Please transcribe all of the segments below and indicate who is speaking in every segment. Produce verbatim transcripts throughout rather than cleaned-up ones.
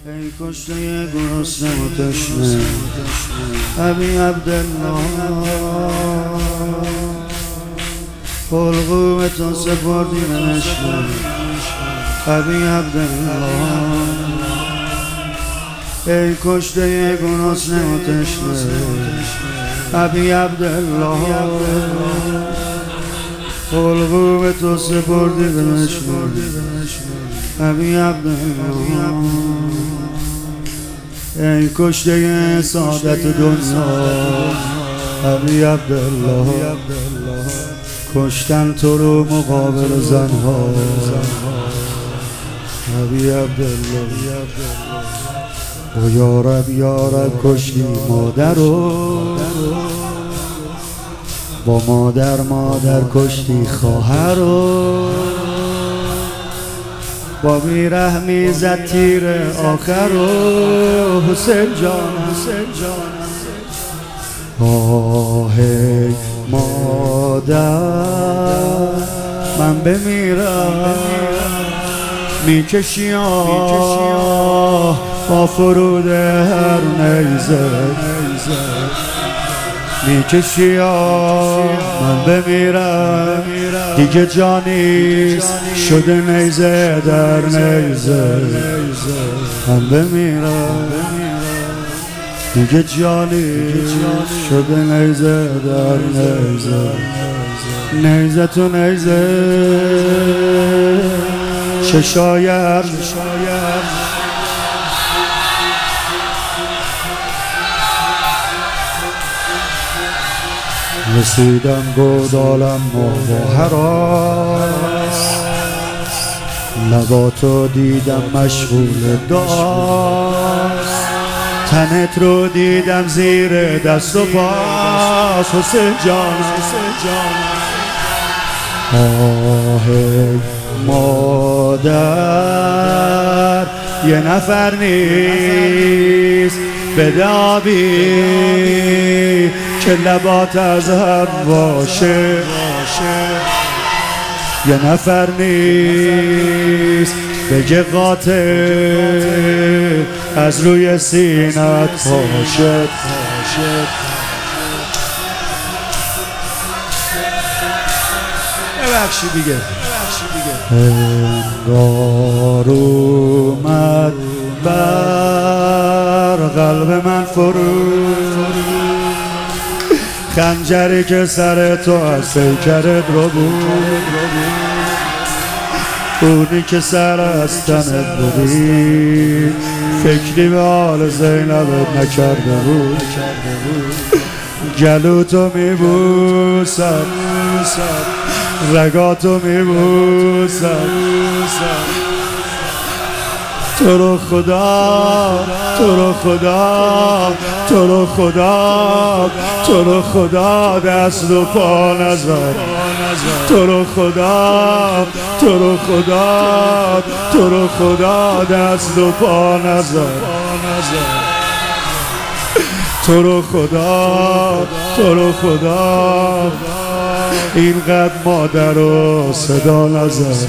Speaker 1: ای کشته گرسنه و تشنه ابی عبدالله، حلقوم تو سپردیم نشنه ابی عبدالله. ای کشته گرسنه و تشنه ابی عبدالله، حلقوم تو سپردیم نشنه ابی عبدالله. ای کشته سعادت دنیا ابی عبدالله، کشتن تو رو مقابل زنها ابی عبدالله. و یارب یارب کشتی مادر رو، با مادر مادر کشتی خواهر رو، با بیرحمی زد تیر آخر رو حسین جان حسین جان. آه مادر من بمیرم میکشی آه با فرود هر نیزه، میکشی آه من بمیرم دیگه جانیست شده نیزه در نیزه، من بمیرم دیگه جانیست شده نیزه در نیزه، نیزه تو نیزه چشایر رسیدم گودالم و هراس، لباتو دیدم مشغول دعاست، تنت رو دیدم زیر دست و پاس حسین جان حسین جان. آه مادر یه نفر نیست بده آبی که لبات از هم باشه، یه نفر نیست بگه قاتل از روی سینت پاشد. ببخشی دیگه انگار اومد بر قلب من فرو، خنجری که سر تو از پیکرت رو بود، اونی که سر از تنت بودی فکری به حال زینبت نکرده بود، گلوتو میبوسم رگاتو میبوسم، تو رو خدا تو رو خدا تو رو خدا تو رو خدا دست و پا نزن، تو رو خدا تو رو خدا تو رو خدا دست و پا نزن، تو رو خدا تو رو خدا اینقدر مادر رو صدا نزن.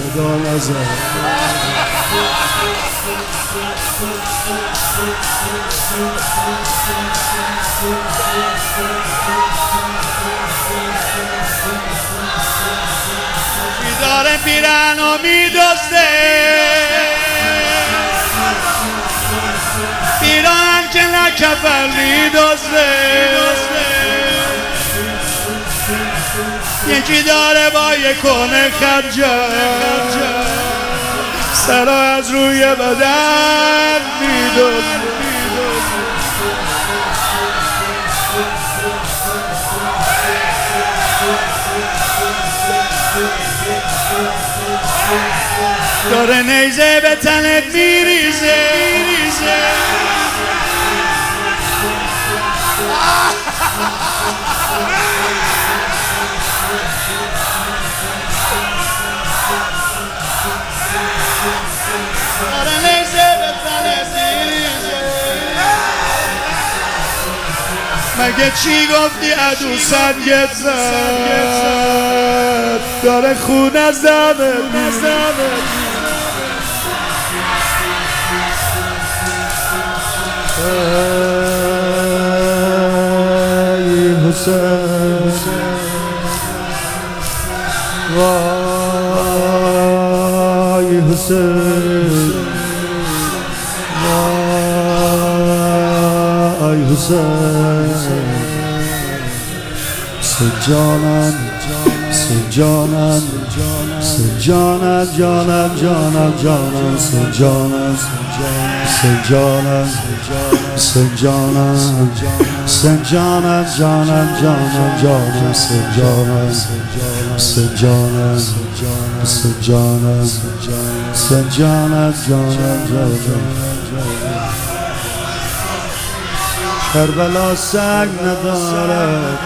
Speaker 2: داره میرن و میدزده، میرن که نکفر میدزده، یکی داره با یک کنه خرجر سرا از روی بدن میدزده. داره نیزه به تنت میریزه، داره نیزه به تنت میریزه. مگه چی گفتی عدو سنگت زد، داره خون از دمت میزنه.
Speaker 1: حسین وای حسین وای حسین سجانم سجانم سجانم جانم جانم جانم سجانم سجانم سجانم سجانم جانم جانم جانم سجانم سجانم سجانم سجانم جانم جانم کربلا سنگ ندارد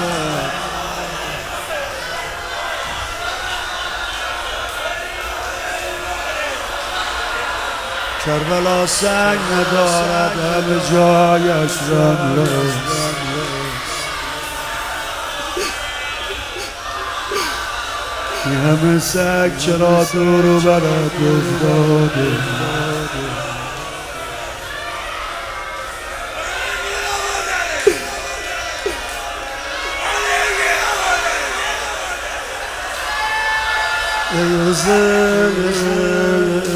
Speaker 1: کربلا سنگ ندارد همه جایش رمل این همه سگ چرا دورو برد افتاده ای حسین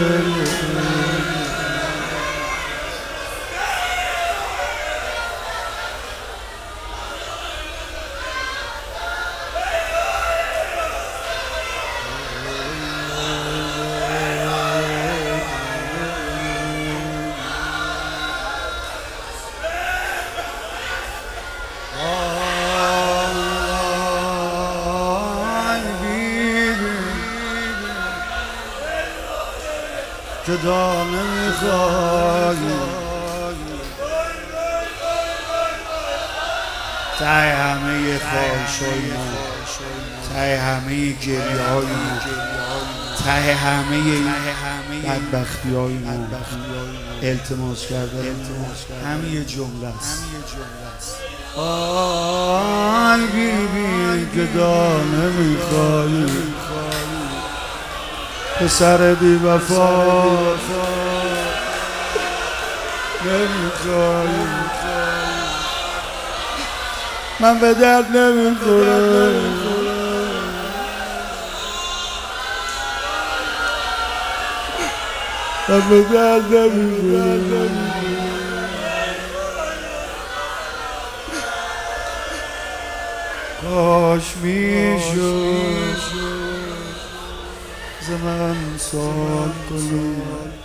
Speaker 1: که دانه میخوایی ته همه خواهشای ما ته همه گریه های ما ته همه بدبختی های ما التماس کردن همه یه جمله است آی بی بی که دانه میخوایی پسر بی وفا نمیخوایی من به درد نمیخورم من به درد نمیخورم کاش میشد زمان سال کنی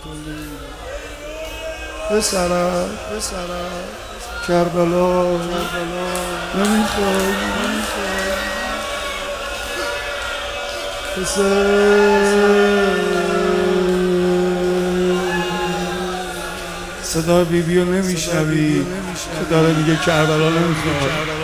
Speaker 1: پسرم کربلا نمیخوای صدا بی بیو نمیشنوی که داره میگه کربلا نمیخوای